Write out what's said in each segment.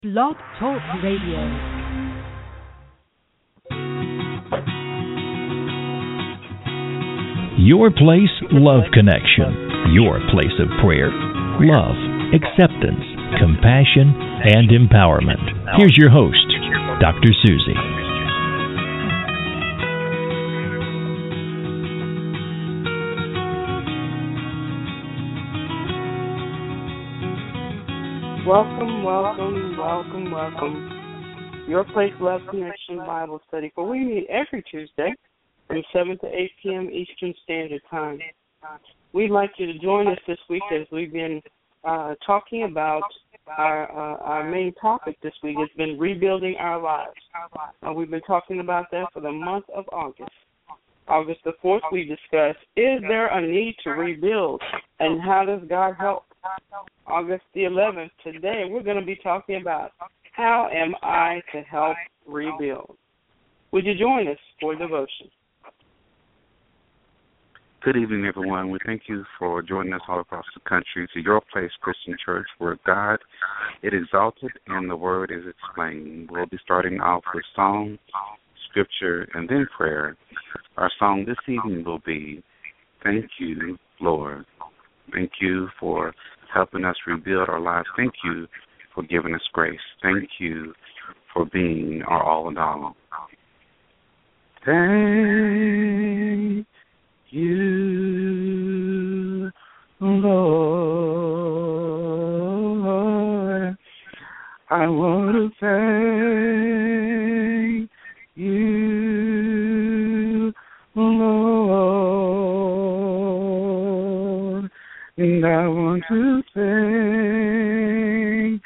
Blog Talk Radio. Your Place Love Connection. Your place of prayer, love, acceptance, compassion, and empowerment. Here's your host, Dr. Susie. Welcome. Your Place Love Connection Bible Study, where we meet every Tuesday from 7 to 8 p.m. Eastern Standard Time. We'd like you to join us this week as we've been talking about our main topic this week has been rebuilding our lives. We've been talking about that for the month of August. August the 4th, we discussed, is there a need to rebuild, and how does God help? August the 11th, today we're going to be talking about how am I to help rebuild. Would you join us for devotion? Good evening, everyone. We thank you for joining us all across the country to Your Place Christian Church, where God is exalted and the Word is explained. We'll be starting off with song, scripture, and then prayer. Our song this evening will be, Thank You, Lord. Thank you for helping us rebuild our lives. Thank you for giving us grace. Thank you for being our all in all. Thank you, Lord. I want to thank you, Lord. And I want to thank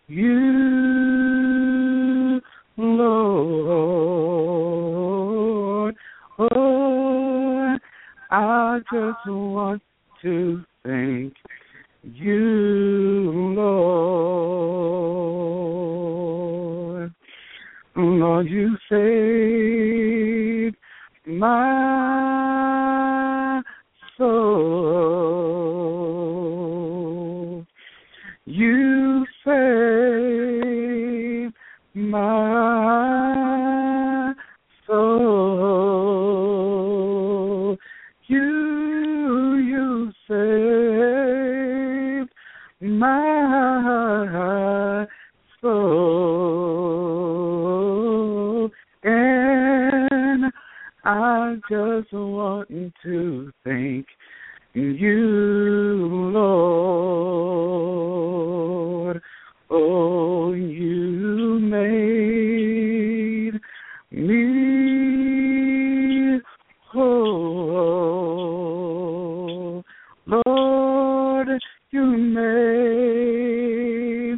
you, Lord. Oh, I just want to thank you, Lord. Lord, you saved my soul. You saved my soul. You saved my soul. And I just want to thank you, Lord. Oh, you made me whole. Lord, you made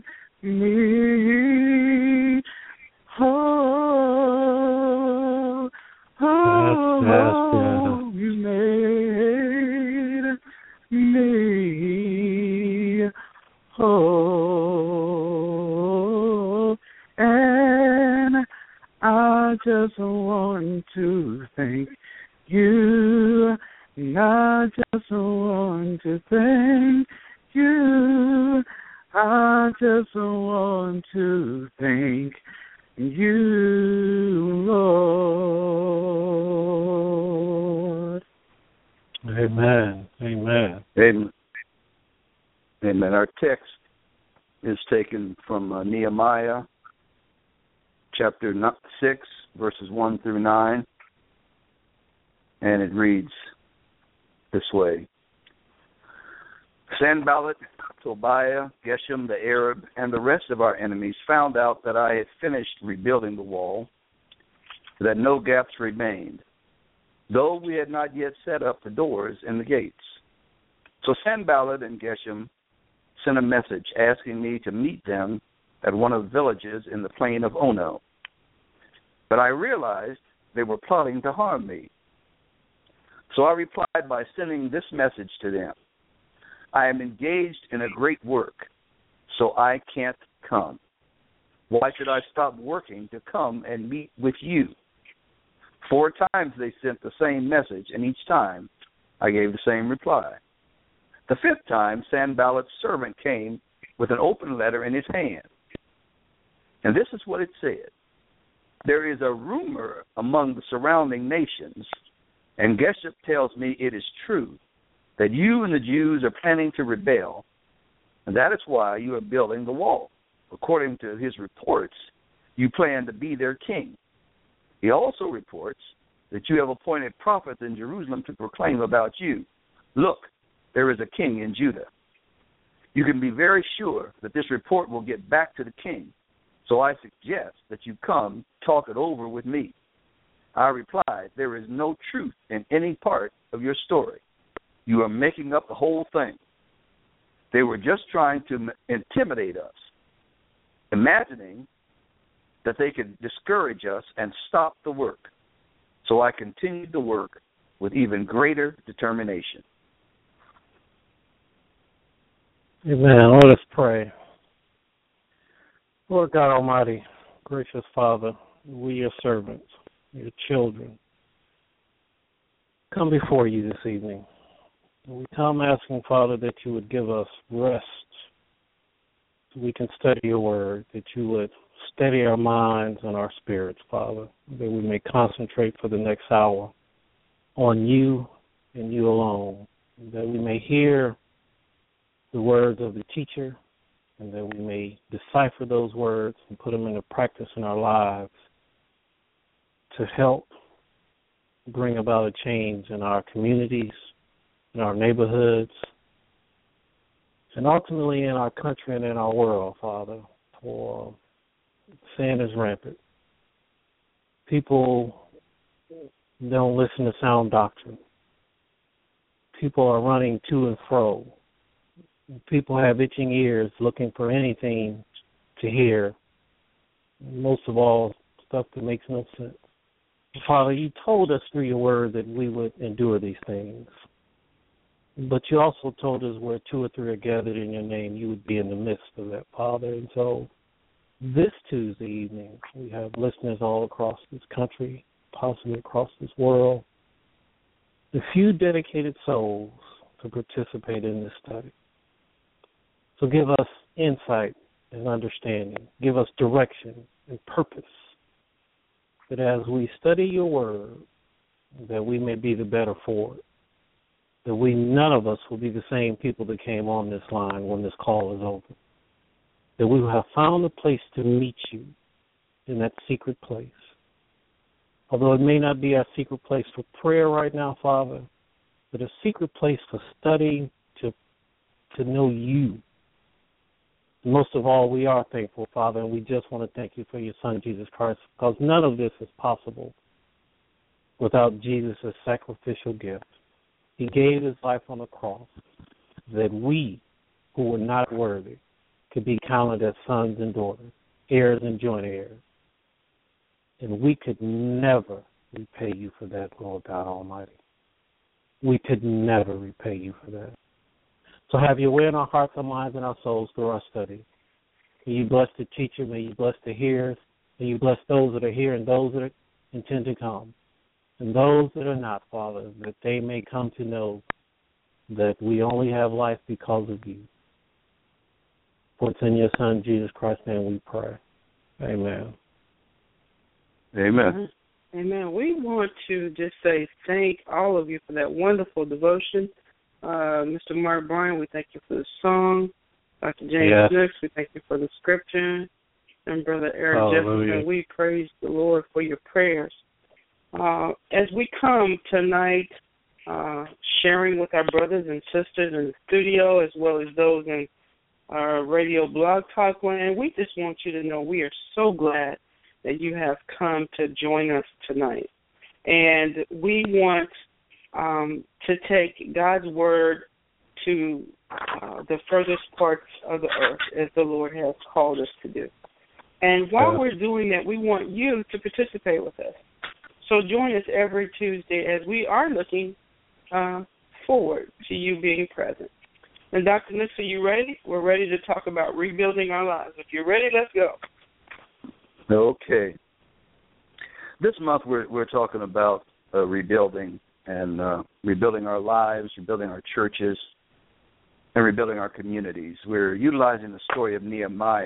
me whole. Oh, you made me whole. And I just want to thank you. And I just want to thank you. I just want to thank you, Lord. Amen. Amen. Amen. Amen. Our text is taken from Nehemiah chapter 6, verses 1 through 9, and it reads this way. Sanballat, Tobiah, Geshem the Arab, and the rest of our enemies found out that I had finished rebuilding the wall, that no gaps remained, though we had not yet set up the doors and the gates. So Sanballat and Geshem sent a message asking me to meet them at one of the villages in the plain of Ono. But I realized they were plotting to harm me. So I replied by sending this message to them. I am engaged in a great work, so I can't come. Why should I stop working to come and meet with you? 4 times they sent the same message, and each time I gave the same reply. The 5th time, Sanballat's servant came with an open letter in his hand. And this is what it said. There is a rumor among the surrounding nations, and Geshem tells me it is true, that you and the Jews are planning to rebel, and that is why you are building the wall. According to his reports, you plan to be their king. He also reports that you have appointed prophets in Jerusalem to proclaim about you, look, there is a king in Judah. You can be very sure that this report will get back to the king, so I suggest that you come talk it over with me. I replied, there is no truth in any part of your story. You are making up the whole thing. They were just trying to intimidate us, imagining that they could discourage us and stop the work. So I continued the work with even greater determination. Amen. Let us pray. Lord God Almighty, gracious Father, we your servants, your children, come before you this evening. We come asking, Father, that you would give us rest so we can study your word, that you would steady our minds and our spirits, Father, that we may concentrate for the next hour on you and you alone, that we may hear the words of the teacher, and that we may decipher those words and put them into practice in our lives to help bring about a change in our communities, in our neighborhoods, and ultimately in our country and in our world, Father, for sin is rampant. People don't listen to sound doctrine. People are running to and fro. People have itching ears looking for anything to hear. Most of all, stuff that makes no sense. Father, you told us through your word that we would endure these things. But you also told us where two or three are gathered in your name, you would be in the midst of that, Father. And so this Tuesday evening, we have listeners all across this country, possibly across this world, a few dedicated souls to participate in this study. So give us insight and understanding. Give us direction and purpose, that as we study your word, that we may be the better for it. That none of us will be the same people that came on this line when this call is over. That we will have found a place to meet you in that secret place. Although it may not be our secret place for prayer right now, Father, but a secret place for studying to know you. Most of all, we are thankful, Father, and we just want to thank you for your Son, Jesus Christ, because none of this is possible without Jesus' sacrificial gift. He gave his life on the cross that we, who were not worthy, could be counted as sons and daughters, heirs and joint heirs. And we could never repay you for that, Lord God Almighty. We could never repay you for that. So have your way in our hearts, our minds, and our souls through our study. May you bless the teacher. May you bless the hearers. May you bless those that are here and those that intend to come. And those that are not, Father, that they may come to know that we only have life because of you. For it's in your Son, Jesus Christ's name, we pray. Amen. Amen. Amen. We want to just say thank all of you for that wonderful devotion. Mr. Mark Bryan, we thank you for the song. Dr. James Snooks, we thank you for the scripture. And Brother Eric Jefferson, we praise the Lord for your prayers. As we come tonight, sharing with our brothers and sisters in the studio, as well as those in our radio blog talk land, we just want you to know we are so glad that you have come to join us tonight. And we want to take God's word to the furthest parts of the earth, as the Lord has called us to do. And while we're doing that, we want you to participate with us. So join us every Tuesday as we are looking forward to you being present. And Dr. Nix, are you ready? We're ready to talk about rebuilding our lives. If you're ready, let's go. Okay. This month we're talking about rebuilding and rebuilding our lives, rebuilding our churches, and rebuilding our communities. We're utilizing the story of Nehemiah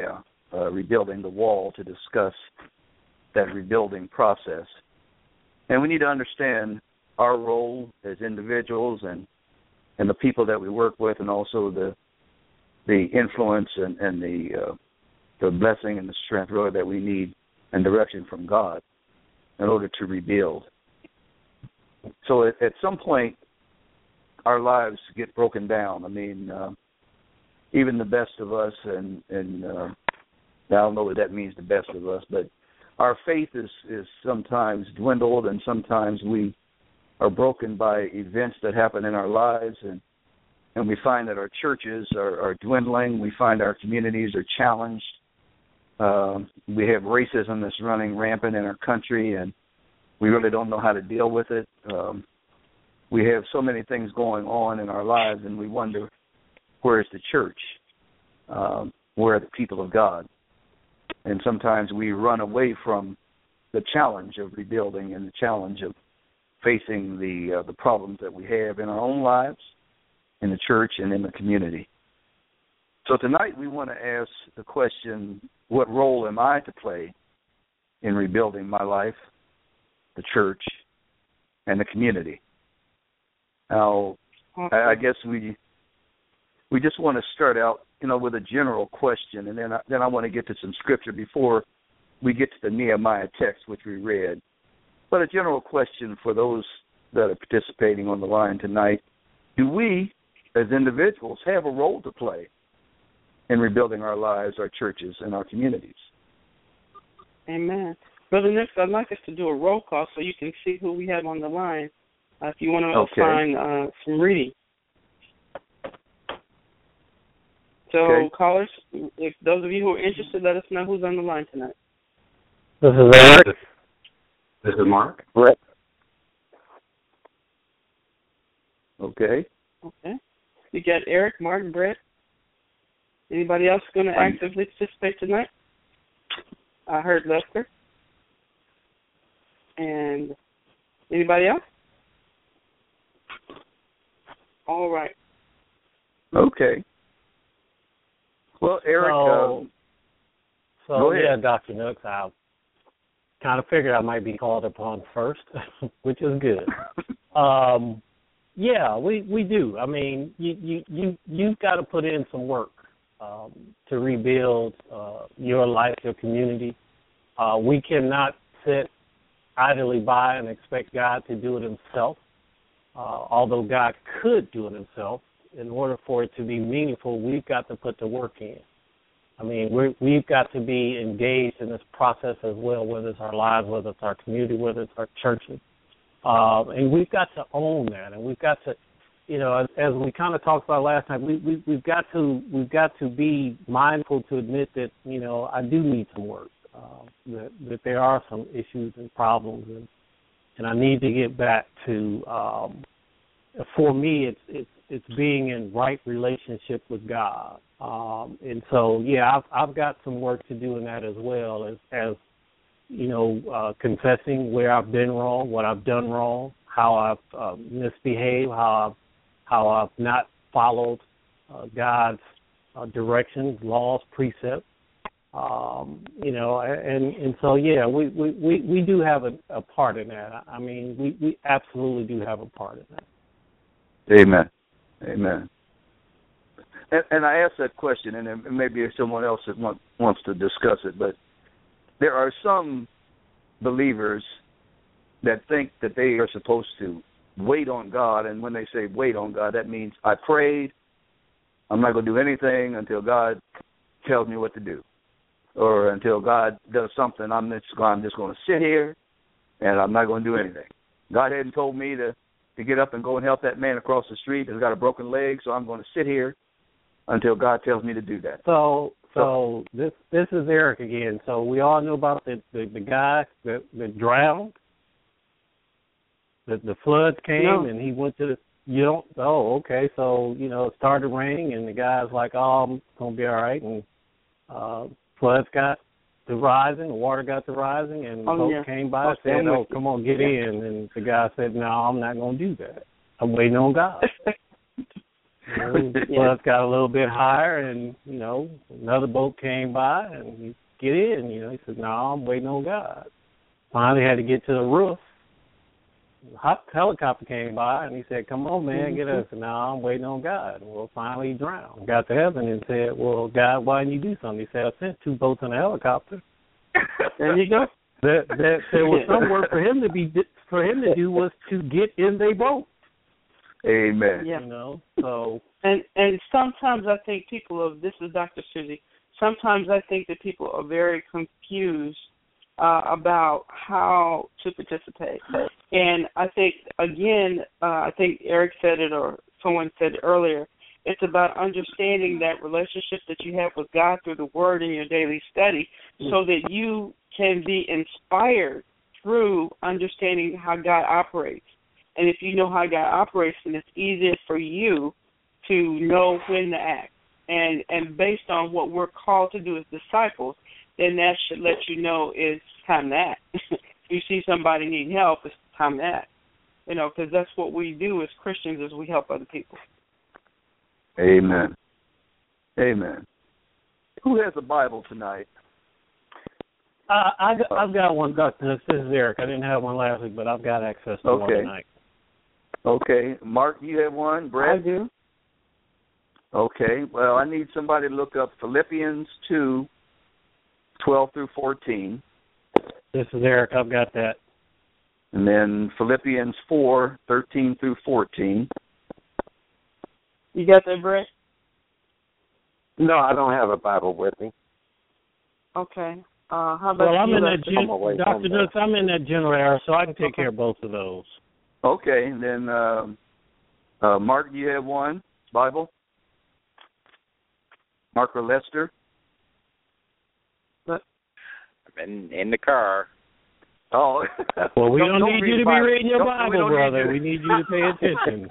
rebuilding the wall to discuss that rebuilding process. And we need to understand our role as individuals and the people that we work with, and also the influence and the blessing and the strength really that we need and direction from God in order to rebuild. So at some point, our lives get broken down. I mean, even the best of us, and I don't know what that means, the best of us, but our faith is sometimes dwindled, and sometimes we are broken by events that happen in our lives, and we find that our churches are dwindling. We find our communities are challenged. We have racism that's running rampant in our country, and we really don't know how to deal with it. We have so many things going on in our lives, and we wonder, where is the church? Where are the people of God? And sometimes we run away from the challenge of rebuilding and the challenge of facing the problems that we have in our own lives, in the church, and in the community. So tonight we want to ask the question, what role am I to play in rebuilding my life, the church, and the community? Now, I guess we just want to start out, with a general question, and then I want to get to some scripture before we get to the Nehemiah text, which we read. But a general question for those that are participating on the line tonight: do we, as individuals, have a role to play in rebuilding our lives, our churches, and our communities? Amen. Brother Nick, I'd like us to do a roll call so you can see who we have on the line. If you want to assign some reading. So, callers, if those of you who are interested, let us know who's on the line tonight. This is Eric. This is Mark. Brett. Okay. You got Eric, Mark, Brett. Anybody else going to actively participate tonight? I heard Lester. And anybody else? All right. Okay. Well, Eric, go ahead. Yeah, Dr. Nooks, I kind of figured I might be called upon first, which is good. Yeah, we do. I mean, you've got to put in some work to rebuild your life, your community. We cannot sit idly by and expect God to do it himself, although God could do it himself. In order for it to be meaningful, we've got to put the work in. I mean, we've got to be engaged in this process as well, whether it's our lives, whether it's our community, whether it's our churches. And we've got to own that, and we've got to, as we kind of talked about last night, we've got to be mindful to admit that, I do need some work, that there are some issues and problems, and I need to get back to, for me, it's being in right relationship with God. And so, I've got some work to do in that as well, as confessing where I've been wrong, what I've done wrong, how I've misbehaved, how I've not followed God's directions, laws, precepts. And so, we do have a part in that. I mean, we absolutely do have a part in that. Amen. And I asked that question, and maybe there's someone else that wants to discuss it, but there are some believers that think that they are supposed to wait on God, and when they say wait on God, that means I prayed, I'm not going to do anything until God tells me what to do, or until God does something, I'm just going to sit here, and I'm not going to do anything. God hadn't told me to get up and go and help that man across the street that's got a broken leg, so I'm going to sit here until God tells me to do that. So this is Eric again. So we all know about the guy that drowned. The floods came and he went to the. Okay. So it started raining and the guy's like, I'm gonna be all right. And floods got to rising, the water got to rising, and folks came by and said, come on, get in. And the guy said, no, I'm not going to do that. I'm waiting on God. Bus got a little bit higher, and, another boat came by, and he get in. He said, no, I'm waiting on God. Finally had to get to the roof. Helicopter came by, and he said, come on, man, get us. And now I'm waiting on God. Well, finally he drowned. Got to heaven and said, well, God, why didn't you do something? He said, I sent 2 boats and a helicopter. There you go. There was some work for him to do was to get in their boat. Amen. Yeah. So. And sometimes I think this is Dr. Susie, sometimes I think that people are very confused about how to participate. And I think, again, I think Eric said it or someone said it earlier, it's about understanding that relationship that you have with God through the Word in your daily study so that you can be inspired through understanding how God operates. And if you know how God operates, then it's easier for you to know when to act. And based on what we're called to do as disciples, then that should let you know it's time to act. If you see somebody need help, it's time to act. Because that's what we do as Christians is we help other people. Amen. Amen. Who has a Bible tonight? I've got one, Doctor. This is Eric. I didn't have one last week, but I've got access to one tonight. Okay. Mark, you have one? Brett? I do. Okay. Well, I need somebody to look up Philippians 2, 12 through 14. This is Eric. I've got that. And then Philippians 4, 13 through 14. You got that, Brett? No, I don't have a Bible with me. Okay. How about I'm you? in that Dr. Nooks, I'm in that general area, so I can take care of both of those. Okay. And then, Mark, do you have one Bible? Mark or Lester? I'm in the car. Oh. Well, we don't need you to be reading your Bible, brother. We need you to pay attention.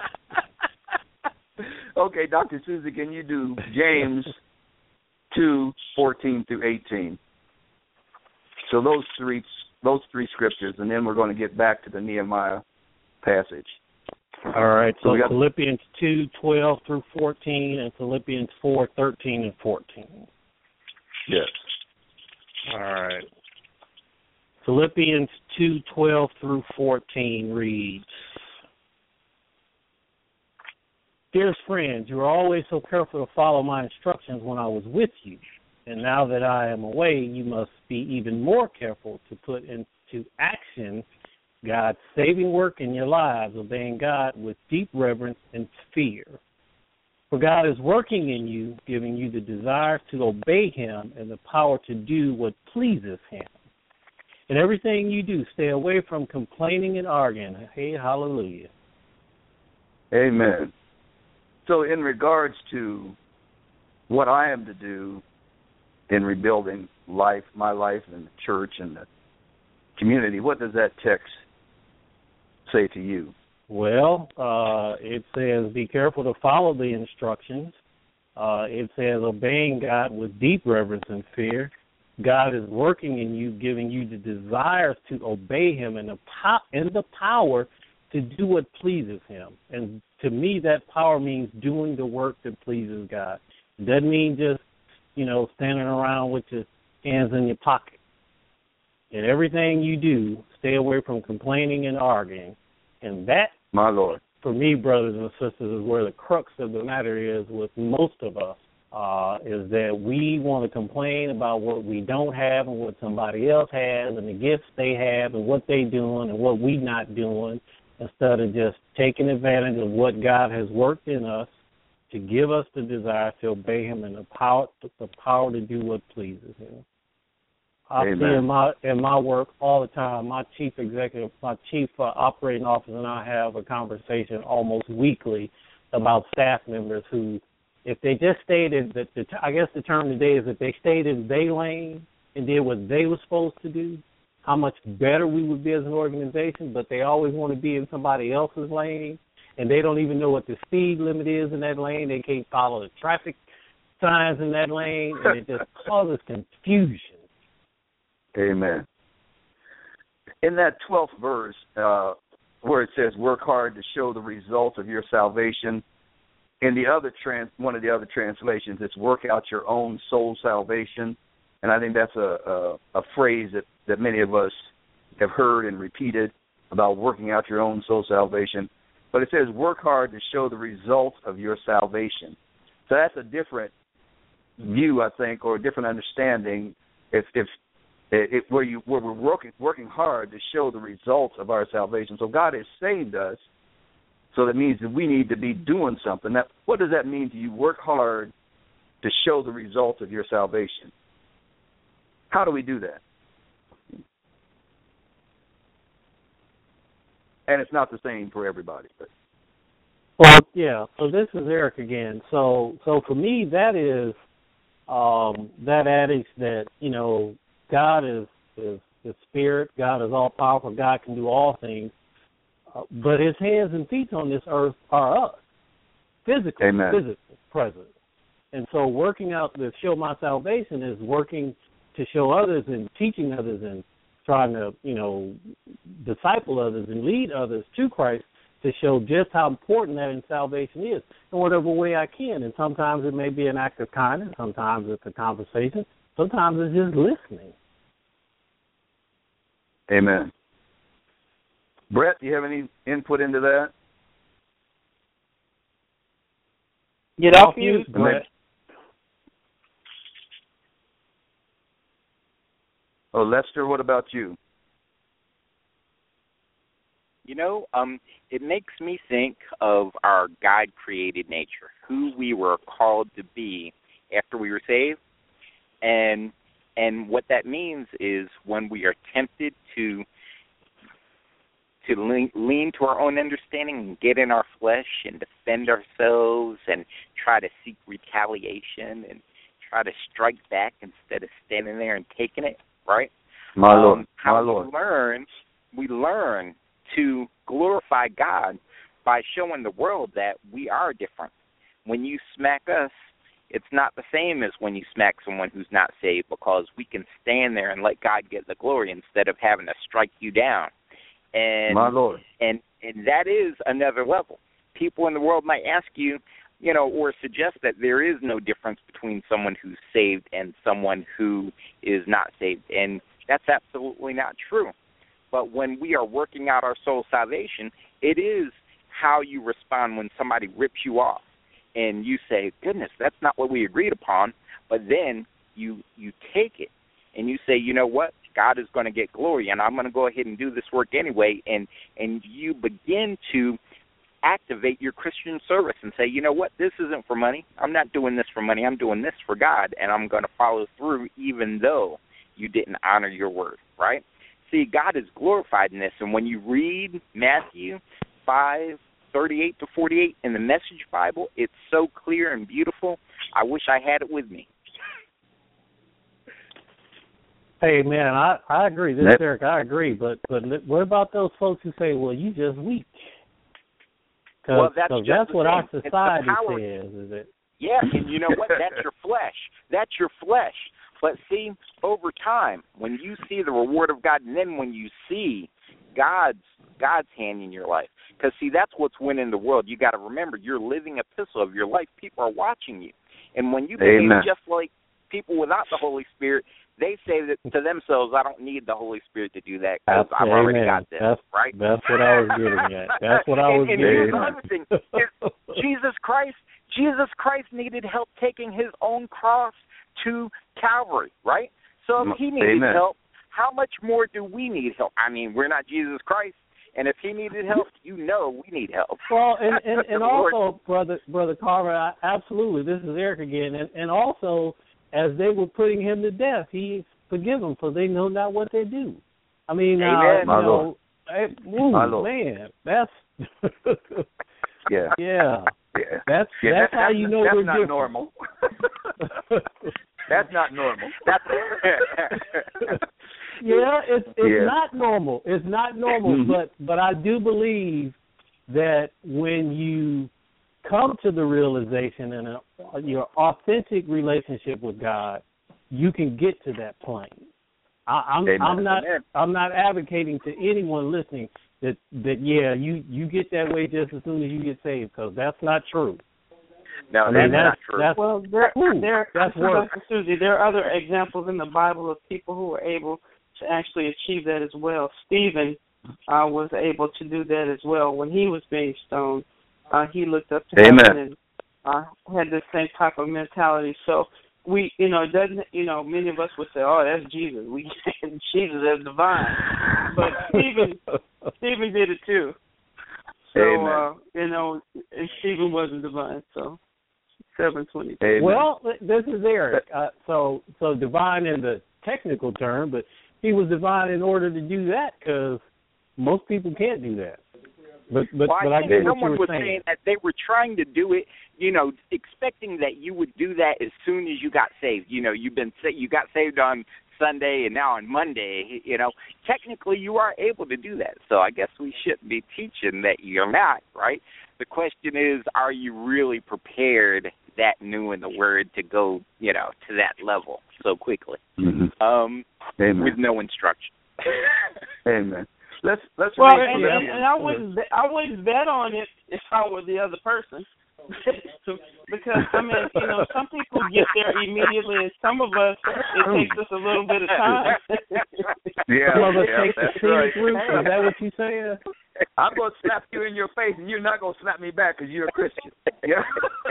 Okay, Dr. Susie, can you do James 2, 14 through 18? So those three scriptures, and then we're going to get back to the Nehemiah passage. All right, so Philippians 2, 12 through 14, and Philippians 4, 13 and 14. Yes. All right. Philippians 2, 12 through 14 reads, Dearest friends, you were always so careful to follow my instructions when I was with you. And now that I am away, you must be even more careful to put into action God's saving work in your lives, obeying God with deep reverence and fear. For God is working in you, giving you the desire to obey Him and the power to do what pleases Him. In everything you do, stay away from complaining and arguing. Hey, hallelujah. Amen. So in regards to what I am to do in rebuilding my life and the church and the community, what does that text say to you? Well, it says be careful to follow the instructions. It says obeying God with deep reverence and fear. God is working in you, giving you the desires to obey Him and the power to do what pleases Him. And to me, that power means doing the work that pleases God. It doesn't mean just, standing around with your hands in your pocket. In everything you do, stay away from complaining and arguing. And that, my Lord, for me, brothers and sisters, is where the crux of the matter is with most of us, is that we want to complain about what we don't have and what somebody else has and the gifts they have and what they're doing and what we're not doing, instead of just taking advantage of what God has worked in us to give us the desire to obey Him and the power to do what pleases Him. I see in my work all the time, my chief operating officer and I have a conversation almost weekly about staff members who, if they just stayed in, I guess the term today is if they stayed in their lane and did what they were supposed to do, how much better we would be as an organization, but they always want to be in somebody else's lane, and they don't even know what the speed limit is in that lane. They can't follow the traffic signs in that lane, and it just causes confusion. Amen. In that 12th verse, where it says, work hard to show the result of your salvation In the other one of the other translations, it's work out your own soul salvation, and I think that's a phrase that many of us have heard and repeated about working out your own soul salvation. But it says work hard to show the results of your salvation. So that's a different view, I think, or a different understanding. Where we're working hard to show the results of our salvation. So God has saved us. So that means that we need to be doing something. Now, what does that mean to you? Work hard to show the results of your salvation. How do we do that? And it's not the same for everybody. But. Well, yeah. So this is Eric again. So for me, that is that adage that God is spirit. God is all powerful. God can do all things. But his hands and feet on this earth are us, physical presence. And so working out to show my salvation is working to show others and teaching others and trying to, disciple others and lead others to Christ to show just how important that in salvation is in whatever way I can. And sometimes it may be an act of kindness. Sometimes it's a conversation. Sometimes it's just listening. Amen. Brett, do you have any input into that? Get off mute, Brett. Oh, Lester, what about you? It makes me think of our God-created nature, who we were called to be after we were saved. And what that means is when we are tempted to lean to our own understanding and get in our flesh and defend ourselves and try to seek retaliation and try to strike back instead of standing there and taking it, right? My Lord. We learn to glorify God by showing the world that we are different. When you smack us, it's not the same as when you smack someone who's not saved, because we can stand there and let God get the glory instead of having to strike you down. And, my Lord. And that is another level. People in the world might ask you, or suggest that there is no difference between someone who's saved and someone who is not saved. And that's absolutely not true. But when we are working out our soul salvation, it is how you respond when somebody rips you off and you say, goodness, that's not what we agreed upon. But then you take it and you say, you know what? God is going to get glory, and I'm going to go ahead and do this work anyway, and you begin to activate your Christian service and say, you know what, this isn't for money. I'm not doing this for money. I'm doing this for God, and I'm going to follow through even though you didn't honor your word, right? See, God is glorified in this, and when you read Matthew 5:38-48 in the Message Bible, it's so clear and beautiful. I wish I had it with me. Hey, man, I agree. This is Eric. I agree. But what about those folks who say, well, you just weak? Because that's what our society says, is it? Yeah, and you know what? That's your flesh. That's your flesh. But see, over time, when you see the reward of God, and then when you see God's hand in your life, because, see, that's what's winning the world. You got to remember, you're living epistle of your life. People are watching you. And when you behave just like people without the Holy Spirit, they say that to themselves, I don't need the Holy Spirit to do that because I've already got this, right? That's what I was getting at. That's what I was getting at. Here's another thing. Jesus Christ needed help taking his own cross to Calvary, right? So if he needed help, how much more do we need help? I mean, we're not Jesus Christ. And if he needed help, we need help. Well, and also, Brother Carver, absolutely, this is Eric again. And also, as they were putting him to death, he forgive them, for they know not what they do. I mean, my Lord. Man, that's yeah. That's how you know we're different. Normal. That's not normal. Yeah, it's not normal. It's not normal, but I do believe that when you come to the realization and your authentic relationship with God, you can get to that plane. I'm not advocating to anyone listening that you get that way just as soon as you get saved, because that's not true. No, I that's mean, not true. Well, that's work. Susie, there are other examples in the Bible of people who were able to actually achieve that as well. Stephen was able to do that as well. When he was being stoned, he looked up to heaven and had the same type of mentality. So we, it doesn't, many of us would say, "Oh, that's Jesus. We Jesus is divine," but Stephen did it too. So and Stephen wasn't divine. So 7:20. Well, this is Eric. So divine in the technical term, but he was divine in order to do that because most people can't do that. But I get what you were saying that they were trying to do it, expecting that you would do that as soon as you got saved. You got saved on Sunday and now on Monday. Technically you are able to do that. So I guess we shouldn't be teaching that you're not, right? The question is, are you really prepared that new in the Word to go, to that level so quickly, with no instruction? Amen. Let's and I wouldn't bet on it if I were the other person, because some people get there immediately, and some of us it takes us a little bit of time. Some of us take the scenic route. Is that what you saying? I'm going to slap you in your face, and you're not going to slap me back because you're a Christian. Yeah.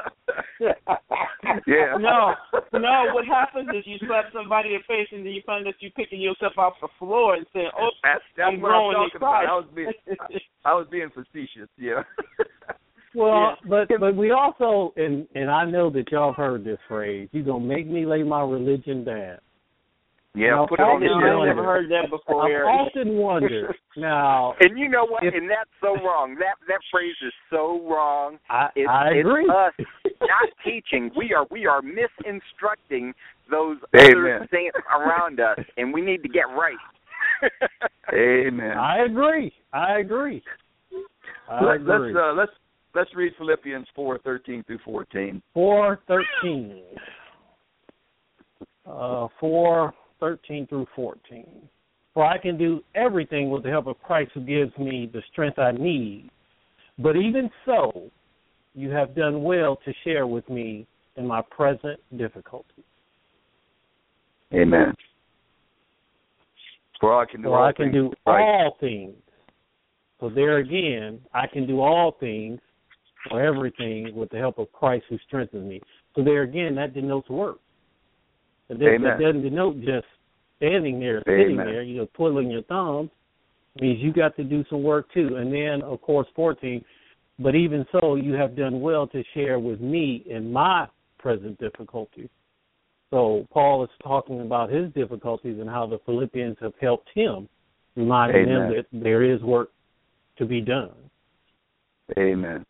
Yeah. No. What happens is you slap somebody in the face, and then you find that you're picking yourself off the floor and saying, "Oh, that's I'm what growing I'm in talking Christ." about. I was being facetious. Yeah. Well, but we also, and I know that y'all have heard this phrase, you're going to make me lay my religion down. Yeah, put it on the shelf. I've never heard that before, Eric. I've often wondered. Now, and you know what? And that's so wrong. That phrase is so wrong. I agree. It's us not teaching. We are misinstructing those other saints around us, and we need to get right. Amen. I agree. Let's read Philippians 4:13 through 14. 4:13. 4:13 through 14. For I can do everything with the help of Christ who gives me the strength I need. But even so, you have done well to share with me in my present difficulty. Amen. For I can do all things. So there again, I can do all things or everything with the help of Christ who strengthens me. So there again, that denotes work. That doesn't denote just standing there, sitting there, twiddling your thumbs. It means you got to do some work too. And then, of course, 14, but even so, you have done well to share with me in my present difficulties. So Paul is talking about his difficulties and how the Philippians have helped him, reminding them that there is work to be done. Amen.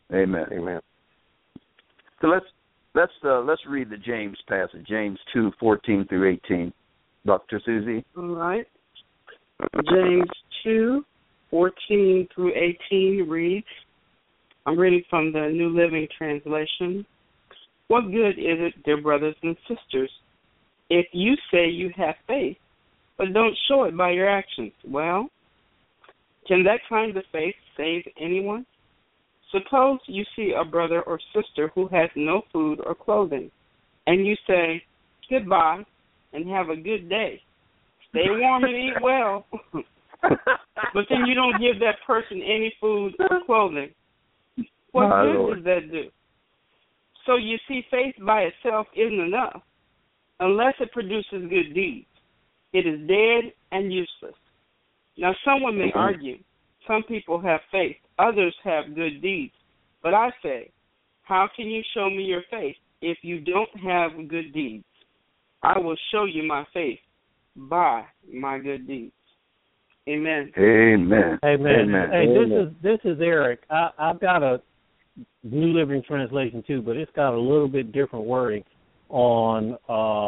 So let's read the James passage, James 2:14 through 18. Dr. Susie. All right. James 2:14 through 18 reads, I'm reading from the New Living Translation. What good is it, dear brothers and sisters, if you say you have faith, but don't show it by your actions? Well, can that kind of faith save anyone? Suppose you see a brother or sister who has no food or clothing, and you say, goodbye, and have a good day. Stay warm and eat well. But then you don't give that person any food or clothing. What good does that do? So you see, faith by itself isn't enough unless it produces good deeds. It is dead and useless. Now, someone may argue, some people have faith, others have good deeds. But I say, how can you show me your faith if you don't have good deeds? I will show you my faith by my good deeds. Amen. Amen. Hey, this is Eric. I've got a New Living Translation too, but it's got a little bit different wording on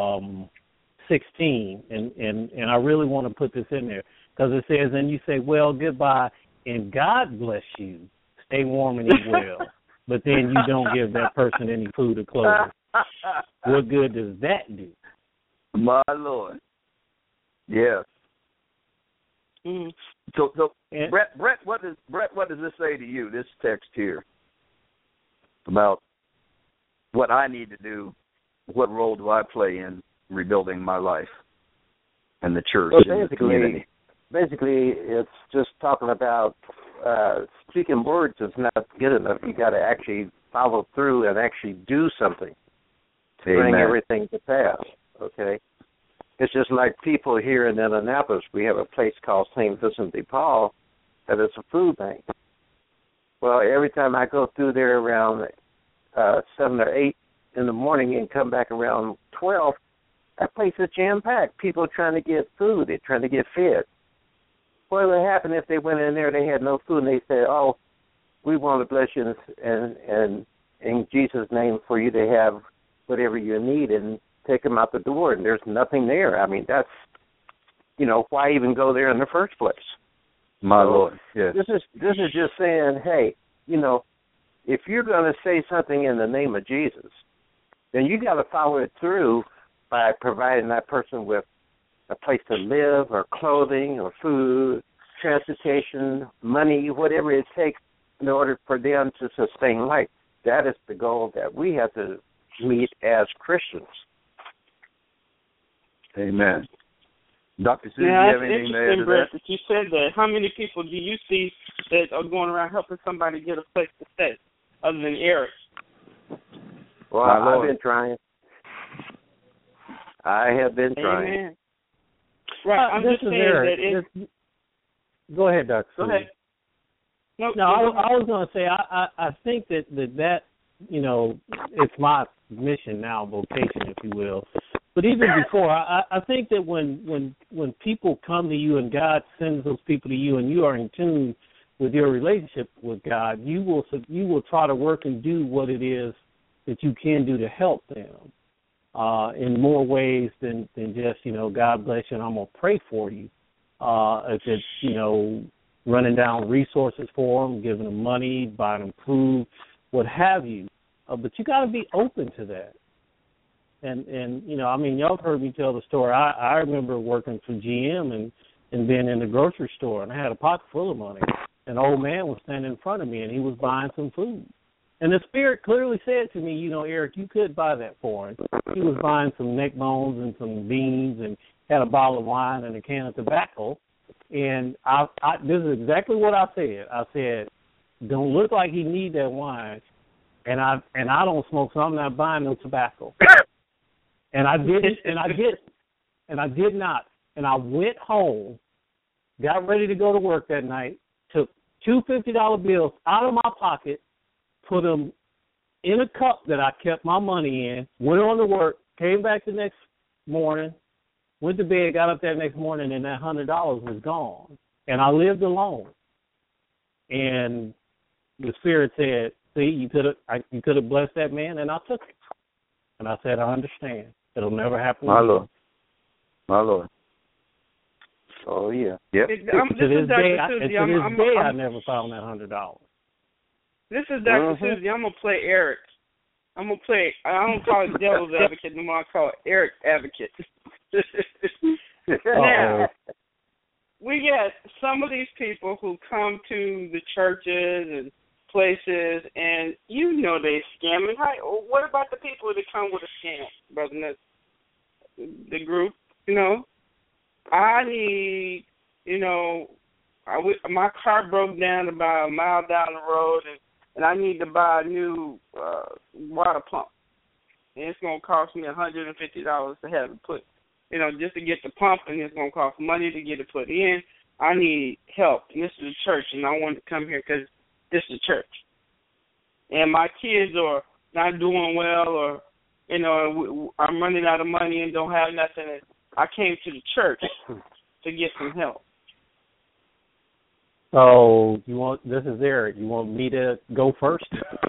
16, and I really want to put this in there because it says, and you say, well, goodbye, and God bless you. Stay warm and eat well. But then you don't give that person any food or clothing. What good does that do? My Lord. Yes. Mm. So Brett, what does this say to you? This text here about what I need to do, what role do I play in rebuilding my life and the church and the community. Basically, it's just talking about speaking words is not good enough. You got to actually follow through and actually do something to bring everything to pass. Okay, it's just like people here in Indianapolis. We have a place called St. Vincent de Paul that is a food bank. Well, every time I go through there around 7 or 8 in the morning and come back around 12, that place is jam-packed. People are trying to get food. They're trying to get fed. What would happen if they went in there, they had no food, and they said, oh, we want to bless you and in Jesus' name for you to have whatever you need, and take them out the door, and there's nothing there. I mean, that's, why even go there in the first place? My Lord, yes. This is just saying, hey, if you're going to say something in the name of Jesus, then you got to follow it through by providing that person with a place to live or clothing or food, transportation, money, whatever it takes in order for them to sustain life. That is the goal that we have to meet as Christians. Amen. Dr. Sue, do you have anything to add to Brett, that you said that. How many people do you see that are going around helping somebody get a place to stay other than Eric? Well, I've been trying. I have been trying. Amen. Right, I'm just saying Eric. Go ahead, Dr. Go ahead. No, I was going to say, I think that it's my mission now, vocation, if you will. But even before, I think that when people come to you and God sends those people to you and you are in tune with your relationship with God, you will try to work and do what it is that you can do to help them in more ways than just, God bless you and I'm going to pray for you. If it's, running down resources for them, giving them money, buying them food, what have you. But you got to be open to that. And y'all have heard me tell the story. I remember working for GM and being in the grocery store, and I had a pocket full of money. An old man was standing in front of me, and he was buying some food. And the Spirit clearly said to me, Eric, you could buy that for him. He was buying some neck bones and some beans and had a bottle of wine and a can of tobacco. And this is exactly what I said. I said, don't look like he need that wine, and I don't smoke, so I'm not buying no tobacco. And I didn't, and I did not. And I went home, got ready to go to work that night, took two $50 bills out of my pocket, put them in a cup that I kept my money in, went on to work, came back the next morning, went to bed, got up that next morning, and that $100 was gone. And I lived alone. And the Spirit said, see, you could have blessed that man, and I took it. And I said, I understand. It'll never happen again. My Lord. Oh, yeah. Yep. To this day, I never found that $100. This is Dr. Susie. I'm going to play Eric. I don't call it devil's advocate no more. I call it Eric advocate. Now, we get some of these people who come to the churches and places, and they scamming. What about the people that come with a scam, brother? The group, I need, my car broke down about a mile down the road, and I need to buy a new water pump. And it's going to cost me $150 to have it put, just to get the pump, and it's going to cost money to get it put in. I need help. And this is a church, and I wanted to come here because this is a church. And my kids are not doing well, or, I'm running out of money and don't have nothing. And I came to the church to get some help. So this is Eric. You want me to go first?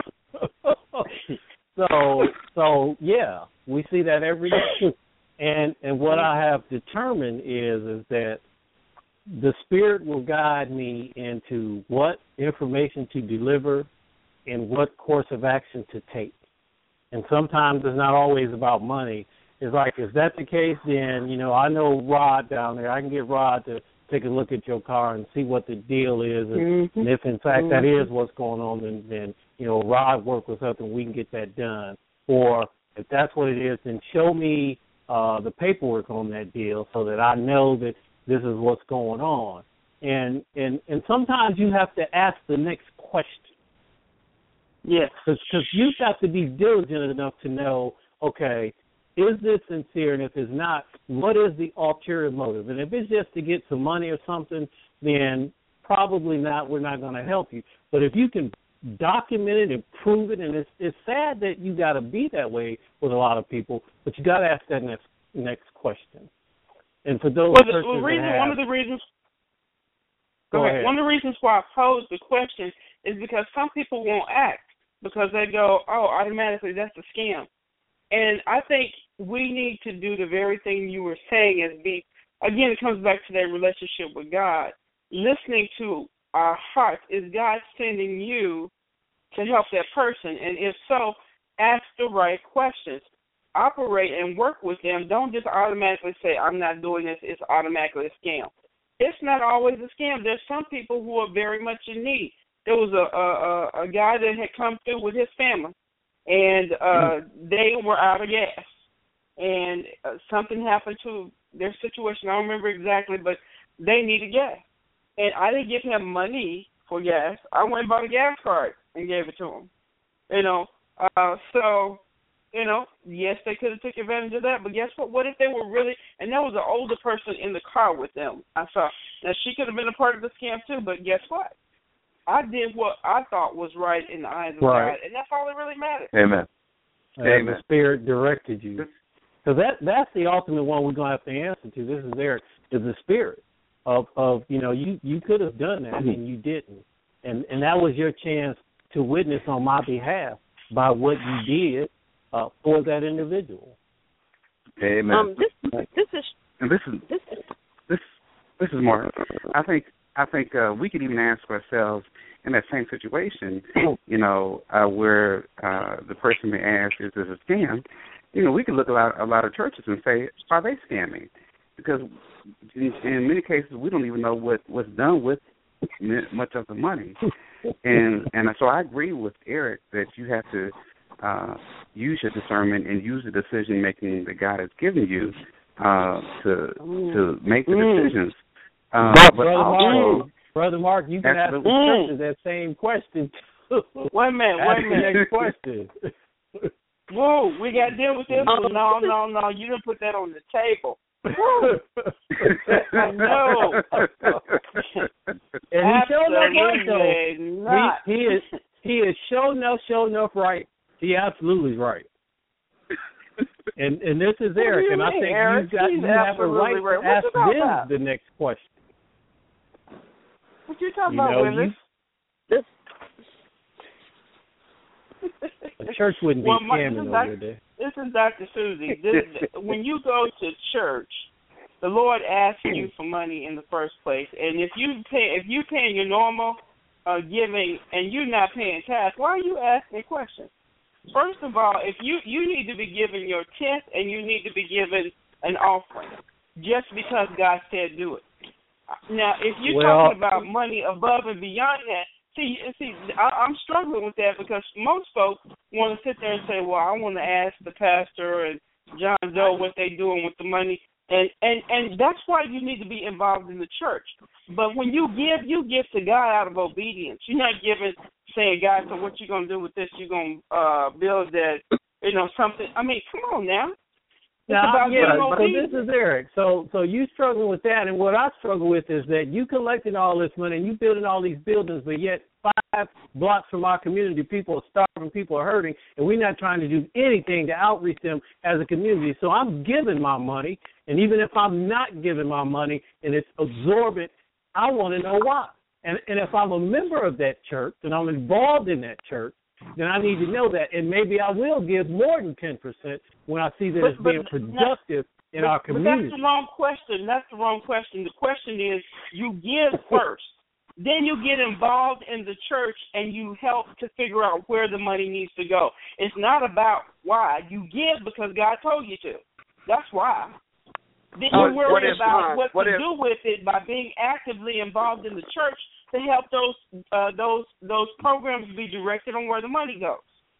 So yeah, we see that every day. And what I have determined is that the Spirit will guide me into what information to deliver and what course of action to take. And sometimes it's not always about money. It's like, is that the case, then, I know Rod down there. I can get Rod to take a look at your car and see what the deal is. And if, in fact, that is what's going on, then Rod work with us and we can get that done. Or if that's what it is, then show me the paperwork on that deal so that I know that this is what's going on. And sometimes you have to ask the next question. Yes. Because you've got to be diligent enough to know, okay, is this sincere? And if it's not, what is the ulterior motive? And if it's just to get some money or something, then probably not. We're not going to help you. But if you can document it and prove it, and it's sad that you got to be that way with a lot of people, but you got to ask that next question. And for those one of the reasons why I pose the question is because some people won't act because they go, oh, automatically that's a scam. And I think we need to do the very thing you were saying is again, it comes back to that relationship with God. Listening to our hearts, is God sending you to help that person? And if so, ask the right questions. Operate and work with them. Don't just automatically say, I'm not doing this, it's automatically a scam. It's not always a scam. There's some people who are very much in need. There was a guy that had come through with his family, and they were out of gas. And something happened to their situation. I don't remember exactly, but they needed gas. And I didn't give him money for gas. I went and bought a gas card and gave it to him. Yes, they could have taken advantage of that, but guess what? What if they were really, and there was an older person in the car with them, I saw. Now, she could have been a part of the scam too, but guess what? I did what I thought was right in the eyes of God, and that's all that really matters. Amen. Amen. The Spirit directed you. Because that's the ultimate one we're going to have to answer to. This is the Spirit of you could have done that and you didn't. And that was your chance to witness on my behalf by what you did for that individual. Amen. This is more. I think we could even ask ourselves in that same situation, where the person may ask, "Is this a scam?" We could look at a lot of churches and say, "Are they scamming?" Because in many cases, we don't even know what's done with much of the money. And so I agree with Eric that you have to use your discernment and use the decision making that God has given you to make the decisions. Brother Mark, you can ask the churches that same question too. Wait a minute. Next question. Whoa, we got to deal with this one. No, you didn't put that on the table. No. And he showed enough. He is show enough right. He absolutely is right. And this is Eric, and I think Eric? you have a right to ask them the next question. What you talking about, Willis? The church wouldn't be scamming over there. This is Dr. Susie. When you go to church, the Lord asks you for money in the first place, and if you paying your normal giving and you're not paying tax, why are you asking questions? First of all, if you need to be given your tenth and you need to be given an offering, just because God said do it. Now, if you're talking about money above and beyond that, see, I'm struggling with that because most folks want to sit there and say, well, I want to ask the pastor and John Doe what they're doing with the money. And that's why you need to be involved in the church. But when you give to God out of obedience. You're not saying, God, so what you going to do with this? You're going to build that, something. I mean, come on now. So this is Eric. So you struggle with that, and what I struggle with is that you collecting all this money and you building all these buildings, but yet 5 blocks from our community, people are starving, people are hurting, and we're not trying to do anything to outreach them as a community. So I'm giving my money, and even if I'm not giving my money and it's absorbent, I want to know why. And if I'm a member of that church and I'm involved in that church, then I need to know that, and maybe I will give more than 10% when I see that it's being productive in our community. But that's the wrong question. The question is you give first. Then you get involved in the church and you help to figure out where the money needs to go. It's not about why. You give because God told you to. That's why. Then you worry about what to do with it by being actively involved in the church to help those programs be directed on where the money goes.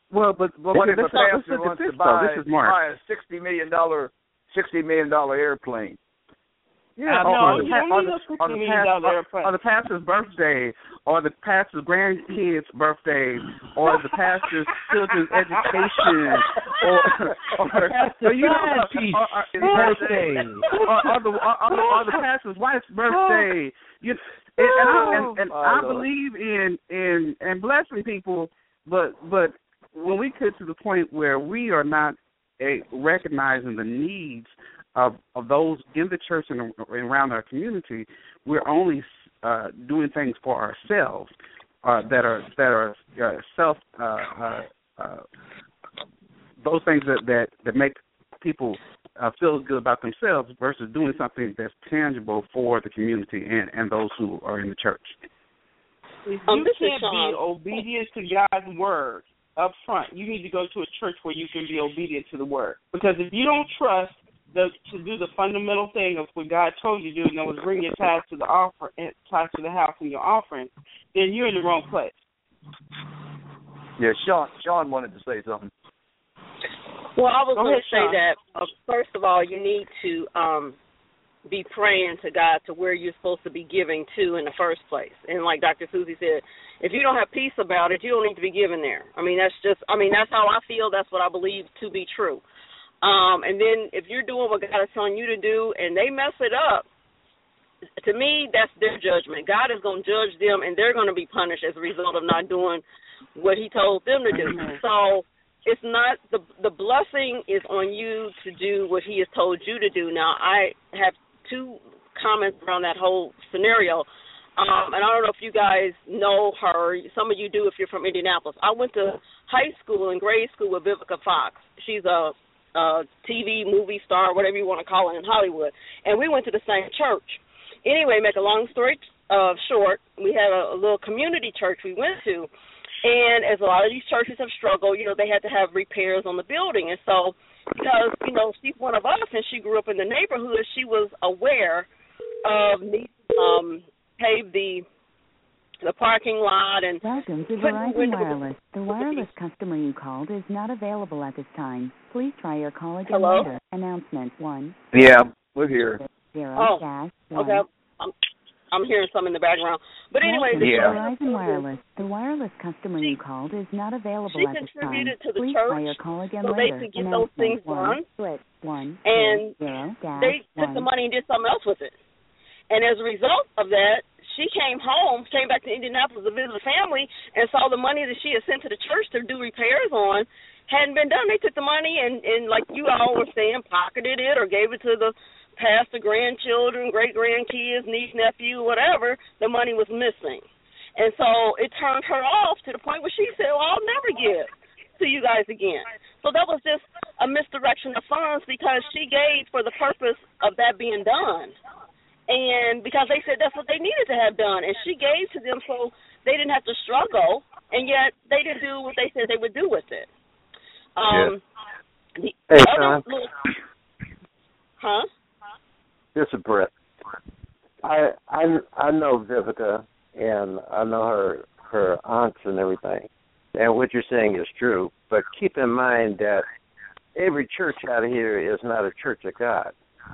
Well, but what if a pastor look wants at this, to buy this is Mark. a $60 million airplane? Yeah, no, you don't need a $60 million airplane. Or the pastor's birthday, or the pastor's grandkids' birthday, or the pastor's children's education, or birthday, or the pastor's wife's birthday. I believe in blessing people, but when we get to the point where we are not recognizing the needs of those in the church and around our community, we're only doing things for ourselves that are self those things that make people feel good about themselves versus doing something that's tangible for the community and those who are in the church. If you can't be obedient to God's word up front, you need to go to a church where you can be obedient to the word. Because if you don't trust to do the fundamental thing of what God told you to do, and that was bring your tithes to the tithes to the house and your offering, then you're in the wrong place. Yeah, Sean wanted to say something. Well, I was going to say that, first of all, you need to be praying to God to where you're supposed to be giving to in the first place. And like Dr. Susie said, if you don't have peace about it, you don't need to be giving there. That's how I feel. That's what I believe to be true. And then if you're doing what God is telling you to do and they mess it up, to me, that's their judgment. God is going to judge them, and they're going to be punished as a result of not doing what he told them to do. So it's not the blessing is on you to do what he has told you to do. Now, I have two comments around that whole scenario. And I don't know if you guys know her. Some of you do if you're from Indianapolis. I went to high school and grade school with Vivica Fox. She's a TV, movie star, whatever you want to call it, in Hollywood. And we went to the same church. Anyway, make a long story short, we had a little community church we went to. And as a lot of these churches have struggled, they had to have repairs on the building. And so because, she's one of us and she grew up in the neighborhood, she was aware of pave the parking lot and welcome to Verizon Wireless. The wireless customer you called is not available at this time. Please try your call again later. Announcement 1. Yeah, we're here. 0 okay. I'm hearing some in the background. But anyway, Verizon Wireless. The wireless customer you called is not available at this time. She contributed to the Please church try your call again so later. they could get those things done. And they took the money and did something else with it. And as a result of that, she came back to Indianapolis to visit the family, and saw the money that she had sent to the church to do repairs on hadn't been done. They took the money and like you all were saying, pocketed it or gave it to the pastor, grandchildren, great-grandkids, niece, nephew, whatever. The money was missing. And so it turned her off to the point where she said, well, I'll never give to you guys again. So that was just a misdirection of funds because she gave for the purpose of that being done. And because they said that's what they needed to have done. And she gave to them so they didn't have to struggle, and yet they didn't do what they said they would do with it. Hey, Sean. Huh? This is Brett. I know Vivica, and I know her aunts and everything. And what you're saying is true. But keep in mind that every church out here is not a church of God.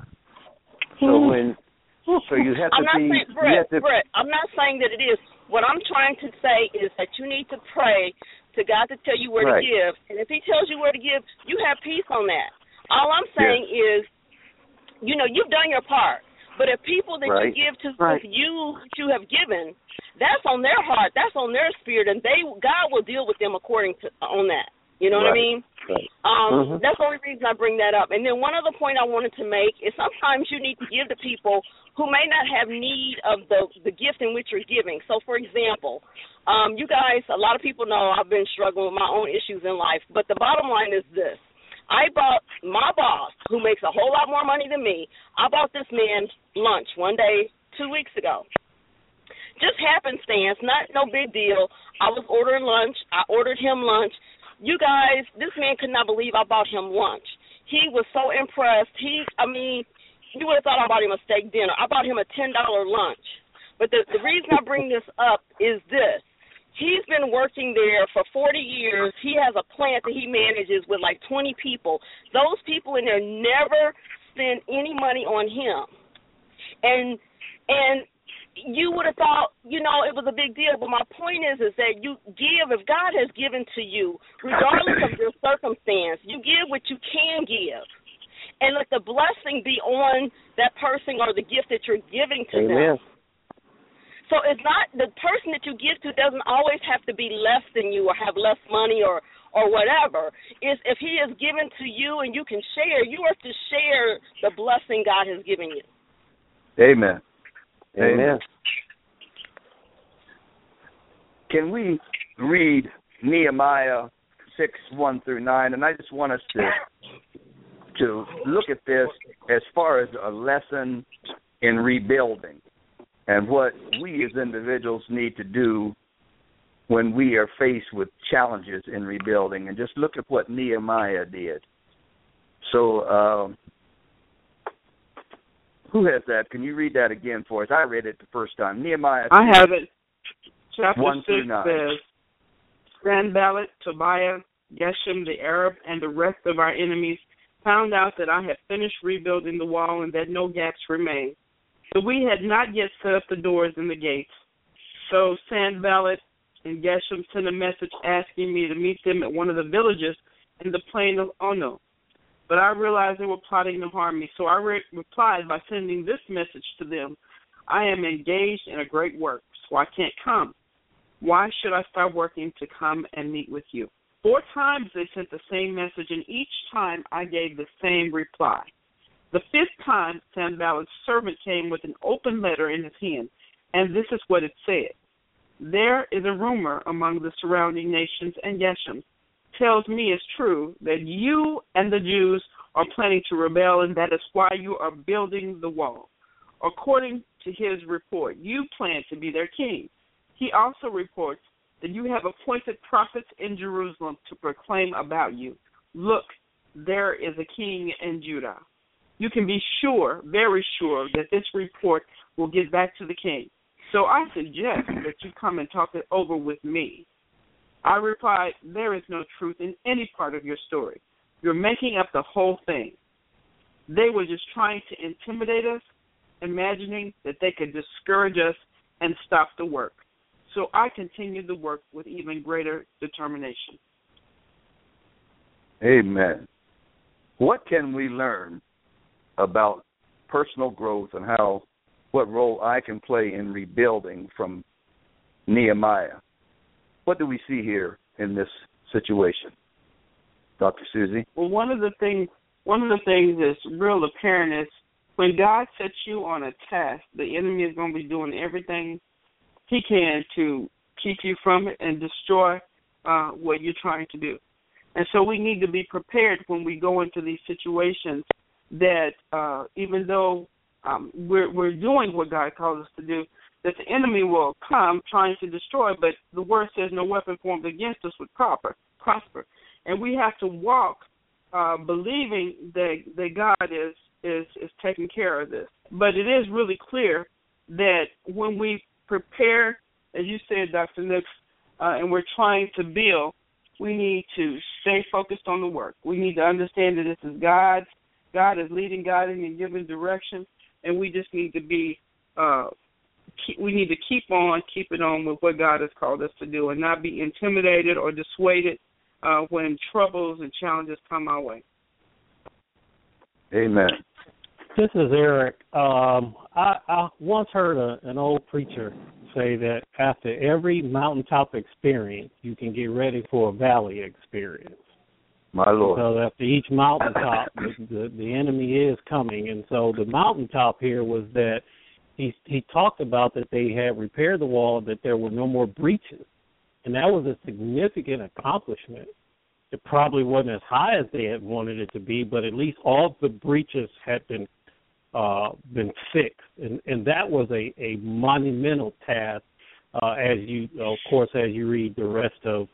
So you have to be. Brett, I'm not saying that it is. What I'm trying to say is that you need to pray to God to tell you where to give. And if he tells you where to give, you have peace on that. All I'm saying is, you've done your part. But if people that you give to, if you have given, that's on their heart, that's on their spirit, and God will deal with them on that. You know what I mean? Right. That's the only reason I bring that up. And then one other point I wanted to make is sometimes you need to give to people who may not have need of the gift in which you're giving. So, for example, you guys, a lot of people know I've been struggling with my own issues in life, but the bottom line is this. I bought my boss, who makes a whole lot more money than me, I bought this man lunch one day 2 weeks ago. Just happenstance, no big deal. I was ordering lunch. I ordered him lunch. You guys, this man could not believe I bought him lunch. He was so impressed. You would have thought I bought him a steak dinner. I bought him a $10 lunch. But the reason I bring this up is this. He's been working there for 40 years. He has a plant that he manages with like 20 people. Those people in there never spend any money on him. And you would have thought, it was a big deal. But my point is that you give, if God has given to you, regardless of your circumstance, you give what you can give. And let the blessing be on that person or the gift that you're giving to them. So it's not, the person that you give to doesn't always have to be less than you or have less money or whatever. It's if he has given to you and you can share, you are to share the blessing God has given you. Amen. Amen. Can we read Nehemiah 6:1-9? And I just want us to look at this as far as a lesson in rebuilding and what we as individuals need to do when we are faced with challenges in rebuilding. And just look at what Nehemiah did. So who has that? Can you read that again for us? I read it the first time. Nehemiah. I have it. Chapter 6 1-9. says, Sanballat, Tobiah, Geshem the Arab, and the rest of our enemies found out that I had finished rebuilding the wall and that no gaps remained. So we had not yet set up the doors and the gates. So Sanballat and Geshem sent a message asking me to meet them at one of the villages in the plain of Ono. But I realized they were plotting to harm me, so I replied by sending this message to them. I am engaged in a great work, so I can't come. Why should I start working to come and meet with you? 4 times they sent the same message, and each time I gave the same reply. The 5th time, Sanballat's servant came with an open letter in his hand, and this is what it said. There is a rumor among the surrounding nations, and Geshem tells me it's true that you and the Jews are planning to rebel, and that is why you are building the wall. According to his report, you plan to be their king. He also reports that you have appointed prophets in Jerusalem to proclaim about you. Look, there is a king in Judah. You can be sure, very sure, that this report will get back to the king. So I suggest that you come and talk it over with me. I replied, there is no truth in any part of your story. You're making up the whole thing. They were just trying to intimidate us, imagining that they could discourage us and stop the work. So I continued the work with even greater determination. Amen. What can we learn about personal growth and what role I can play in rebuilding from Nehemiah? What do we see here in this situation, Dr. Susie? Well, one of the things that's real apparent is when God sets you on a task, the enemy is going to be doing everything he can to keep you from it and destroy what you're trying to do. And so we need to be prepared when we go into these situations that even though we're doing what God calls us to do, that the enemy will come trying to destroy, but the word says no weapon formed against us would prosper. And we have to walk believing that God is taking care of this. But it is really clear that when we prepare, as you said, Dr. Nix, and we're trying to build, we need to stay focused on the work. We need to understand that this is God's. God is leading, guiding, and giving direction, and we just need to be we need to keep it on with what God has called us to do and not be intimidated or dissuaded when troubles and challenges come our way. Amen. This is Eric. I once heard an old preacher say that after every mountaintop experience, you can get ready for a valley experience. My Lord. Because after each mountaintop, the enemy is coming. And so the mountaintop here was that he talked about that they had repaired the wall, that there were no more breaches. And that was a significant accomplishment. It probably wasn't as high as they had wanted it to be, but at least all the breaches had been fixed. And that was a monumental task, as you read the rest of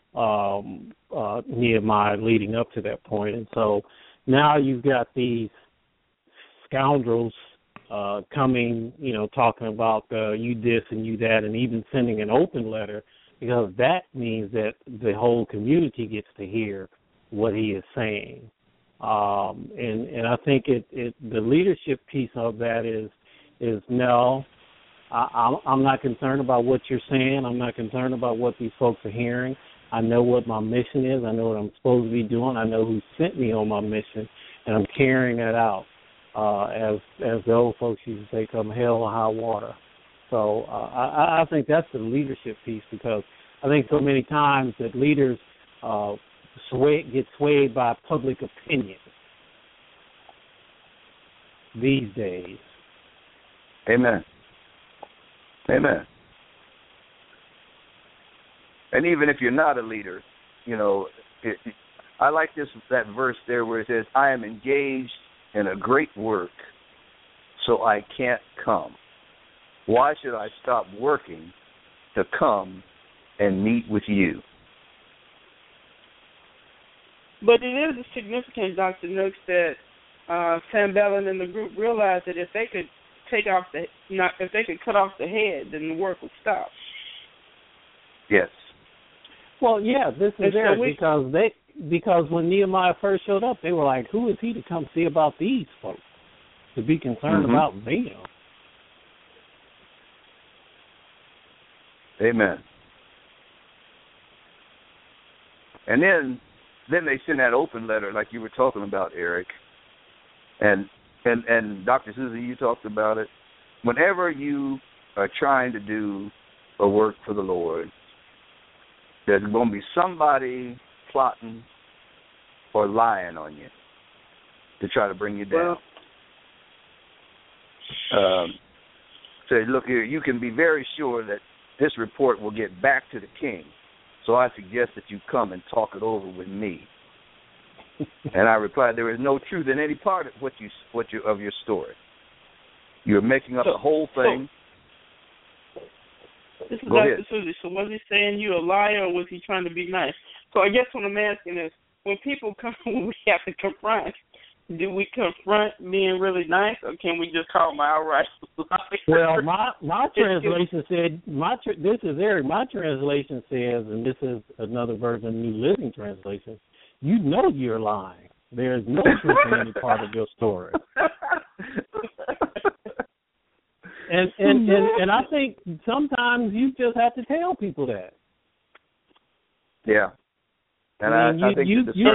Nehemiah leading up to that point. And so now you've got these scoundrels coming, talking about you this and you that, and even sending an open letter because that means that the whole community gets to hear what he is saying. And I think the leadership piece of that is no, I'm not concerned about what you're saying. I'm not concerned about what these folks are hearing. I know what my mission is. I know what I'm supposed to be doing. I know who sent me on my mission, and I'm carrying that out. As the old folks used to say, come hell or high water. So I think that's the leadership piece, because I think so many times that leaders get swayed by public opinion these days. Amen. Amen. And even if you're not a leader, I like that verse there where it says, I am engaged in a great work, so I can't come. Why should I stop working to come and meet with you? But it is significant, Dr. Nooks, that Sam Bellin and the group realized that if they could cut off the head, then the work would stop. Yes. Well, yeah, this is there because when Nehemiah first showed up, they were like, who is he to come see about these folks, to be concerned about them? Amen. And then they send that open letter like you were talking about, Eric. And Dr. Susie, you talked about it. Whenever you are trying to do a work for the Lord, there's going to be somebody plotting or lying on you to try to bring you down. Say, look here, you can be very sure that this report will get back to the king, so I suggest that you come and talk it over with me. And I replied, there is no truth in any part of of your story. You're making up the whole thing. This is Dr. Susie. So was he saying you're a liar, or was he trying to be nice? So I guess what I'm asking is, when people come, when we have to confront, do we confront being really nice, or can we just call them outright liar? Well, my translation said, this is Eric, my translation says, and this is another version of the New Living Translation, you know you're lying. There is no truth in any part of your story. And I think sometimes you just have to tell people that. Yeah. And I think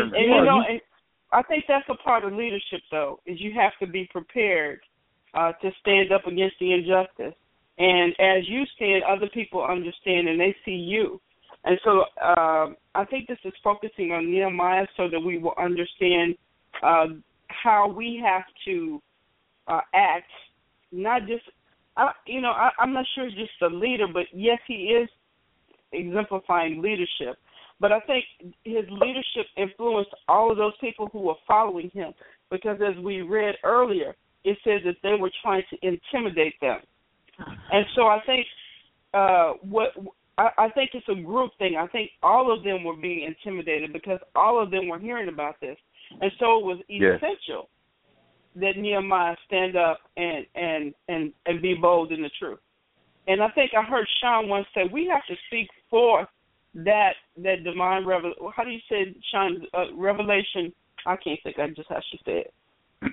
I think that's a part of leadership, though, is you have to be prepared to stand up against the injustice. And as you stand, other people understand and they see you. And so I think this is focusing on Nehemiah so that we will understand how we have to act, not just, I'm not sure he's just a leader, but yes, he is exemplifying leadership. But I think his leadership influenced all of those people who were following him, because as we read earlier, it says that they were trying to intimidate them. And so I think I think it's a group thing. I think all of them were being intimidated because all of them were hearing about this. And so it was essential that Nehemiah stand up and be bold in the truth. And I think I heard Sean once say, we have to speak for that divine revelation. How do you say, Sean, revelation? I can't think. I just how she said.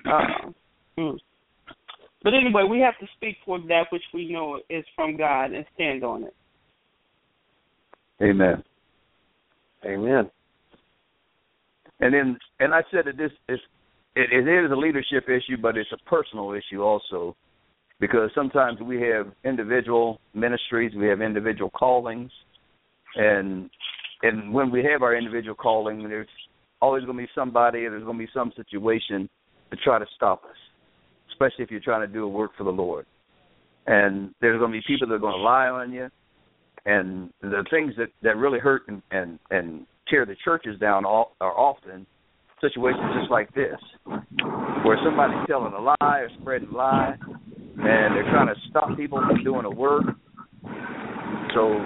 But anyway, we have to speak for that which we know is from God and stand on it. Amen. Amen. And I said that this is it is a leadership issue, but it's a personal issue also, because sometimes we have individual ministries, we have individual callings, and when we have our individual calling, there's always going to be somebody, there's going to be some situation to try to stop us, especially if you're trying to do a work for the Lord. And there's going to be people that are going to lie on you, and the things that really hurt and tear the churches down are often situations just like this, where somebody's telling a lie or spreading a lie, and they're trying to stop people from doing a work. So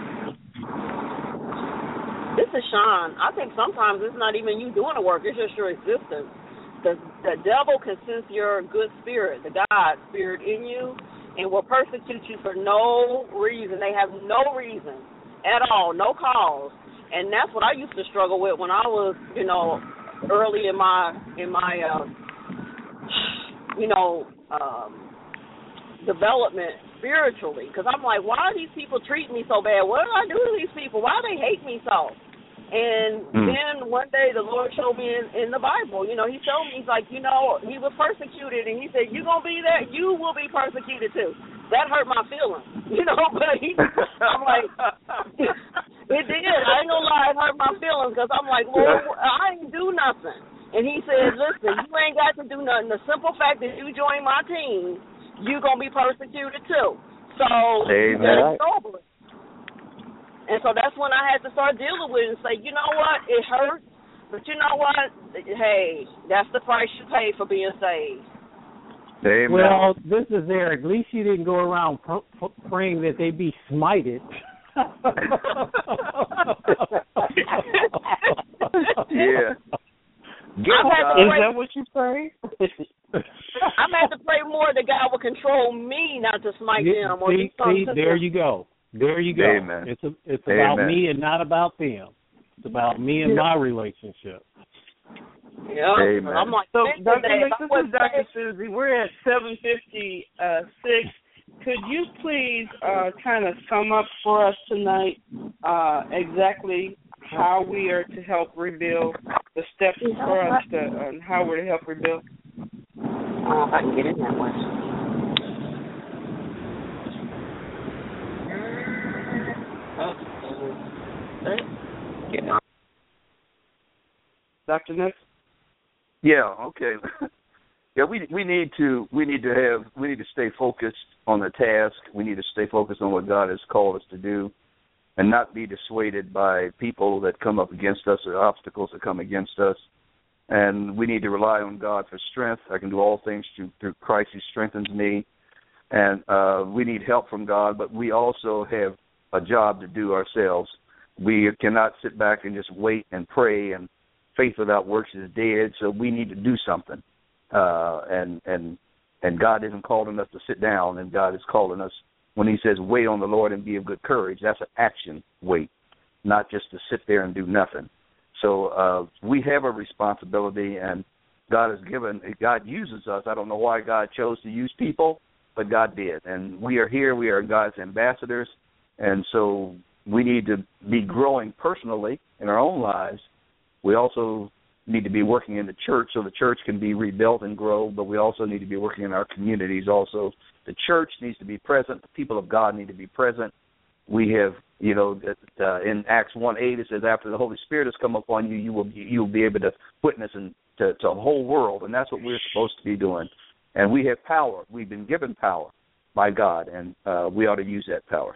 this is Sean. I think sometimes it's not even you doing a work, it's just your existence. The devil can sense your good spirit, the God spirit in you, and will persecute you for no reason. They have no reason at all, no calls. And that's what I used to struggle with when I was, early in my development spiritually. Because I'm like, why are these people treating me so bad? What did I do to these people? Why do they hate me so? And then one day the Lord showed me in the Bible, he showed me, he's like, he was persecuted, and he said, you're going to be there, you will be persecuted too. That hurt my feelings, but I'm like, it did. I ain't going to lie, it hurt my feelings, because I'm like, Lord, I ain't do nothing. And he said, listen, you ain't got to do nothing. The simple fact that you join my team, you're going to be persecuted too. So, Amen. And so that's when I had to start dealing with it and say, you know what, it hurts, but you know what, hey, that's the price you pay for being saved. Amen. Well, this is Eric. At least you didn't go around praying that they be smited. Yeah. Is that what you pray? I'm had to pray more that God will control me, not to smite them. See, there you go. There you go. Amen. It's about me and not about them. It's about me and my relationship. Yeah. Amen. I'm like, so, Dr. Nick, this is Dr. Susie. We're at 7:56. Could you please kind of sum up for us tonight exactly how we are to help rebuild, the steps for us on how we're to help rebuild? If I can get in that way. Dr. Nick? Yeah, okay. Yeah, we need to stay focused on the task. We need to stay focused on what God has called us to do, and not be dissuaded by people that come up against us or obstacles that come against us. And we need to rely on God for strength. I can do all things through Christ who strengthens me. And we need help from God, but we also have a job to do ourselves. We cannot sit back and just wait and pray, and faith without works is dead, so we need to do something. And God isn't calling us to sit down, and God is calling us, when he says wait on the Lord and be of good courage, that's an action wait, not just to sit there and do nothing. So we have a responsibility, and God uses us. I don't know why God chose to use people, but God did. And we are here. We are God's ambassadors, and so we need to be growing personally in our own lives. We also need to be working in the church so the church can be rebuilt and grow, but we also need to be working in our communities also. The church needs to be present. The people of God need to be present. We have, in Acts 1:8, it says, after the Holy Spirit has come upon you, you will be able to witness to the whole world, and that's what we're supposed to be doing. And we have power. We've been given power by God, and we ought to use that power.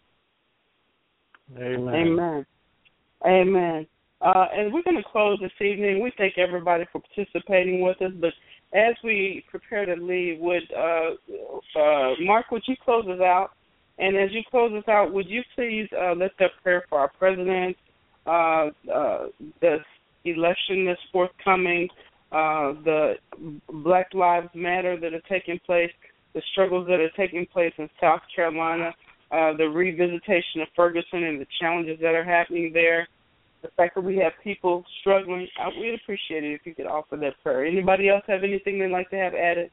Amen. Amen. Amen. And we're going to close this evening. We thank everybody for participating with us. But as we prepare to leave, would Mark, would you close us out? And as you close us out, would you please lift up prayer for our president, the election that's forthcoming, the Black Lives Matter that are taking place, the struggles that are taking place in South Carolina, the revisitation of Ferguson and the challenges that are happening there, the fact that we have people struggling. We'd appreciate it if you could offer that prayer. Anybody else have anything they'd like to have added?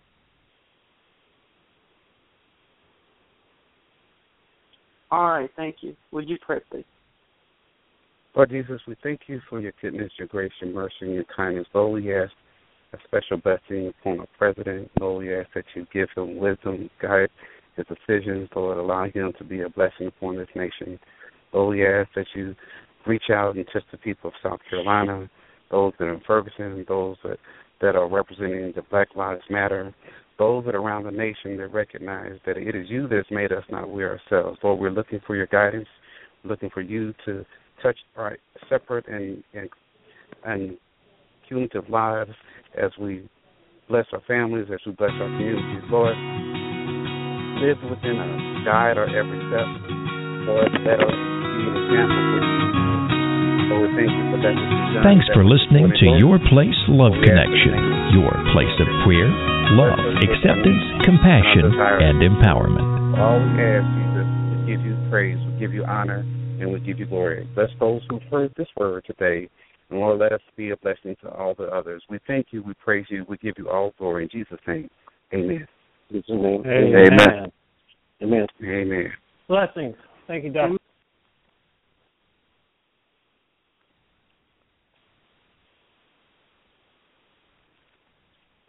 All right, thank you. Would you pray, please? Lord Jesus, we thank you for your goodness, your grace, your mercy, and your kindness. Lord, we ask a special blessing upon our president. Lord, we ask that you give him wisdom, guide his decisions. Lord, allow him to be a blessing upon this nation. Lord, we ask that you reach out and touch the people of South Carolina, those that are in Ferguson, those that are representing the Black Lives Matter, those that are around the nation that recognize that it is you that's made us, not we ourselves. Lord, we're looking for your guidance, looking for you to touch our separate and cumulative lives as we bless our families, as we bless our communities. Lord, live within us, guide our every step. Lord, let us be an example for you. Lord, thank you for that. Thanks for listening to Your Place Love Connection, your place of prayer, love, acceptance, compassion, and empowerment. All we ask, Jesus, we give you praise, we give you honor, and we give you glory. Bless those who've heard this word today, and Lord, let us be a blessing to all the others. We thank you, we praise you, we give you all glory. In Jesus' name, amen. Amen. Amen. Amen. Amen. Blessings. Thank you, Dr.